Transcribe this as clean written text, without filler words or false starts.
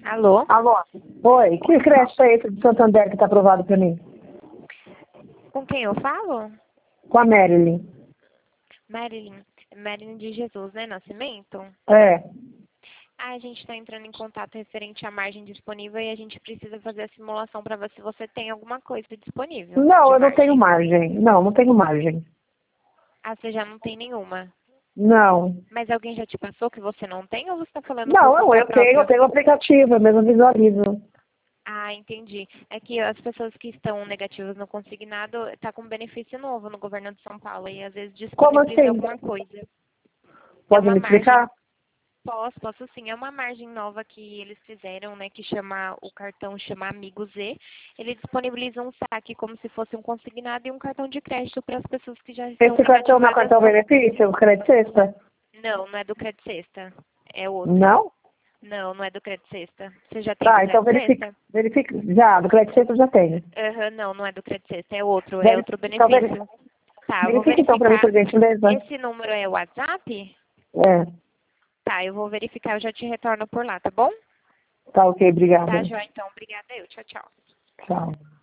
Alô? Alô? Oi, que crédito é esse de Santander que está aprovado para mim? Com quem eu falo? Com a Marilyn. Marilyn. Marilyn de Jesus, né? Nascimento? É. A gente está entrando em contato referente à margem disponível e a gente precisa fazer a simulação para ver se você tem alguma coisa disponível. Não, de eu não tenho margem. margem. Não, não tenho margem. Ah, você já não tem nenhuma. Não. Mas alguém já te passou que você não tem ou você está falando por Não, conta eu própria? tenho o aplicativo, eu mesmo visualizo. Ah, entendi. É que as pessoas que estão negativas no consignado tá com benefício novo no governo de São Paulo e às vezes Como disponibiliza assim? alguma coisa. É Pode uma me margem. explicar? Posso sim. É uma margem nova que eles fizeram, né? Que chama o cartão chama Amigo Z. Ele disponibiliza um saque como se fosse um consignado e um cartão de crédito para as pessoas que já estão Esse cartão não é negativadas cartão no. benefício, crédito sexta? Não, não é do Credit Sexta. É outro. Não? Não, não é do Credit Sexta. Você já tem do Tá, então Credit verifica. Sexta? Verifica. Já, do crédito sexta eu já tenho. Aham, não, não é do Credit Sexta. É outro Então benefício. Tá, eu vou verifica então para mim, verificar. por gentileza. Esse número é o WhatsApp? É. Tá, eu vou verificar, eu já te retorno por lá, tá bom? Tá ok, Tá, obrigada. Joia, então. Obrigada eu. Tchau, tchau. Tchau.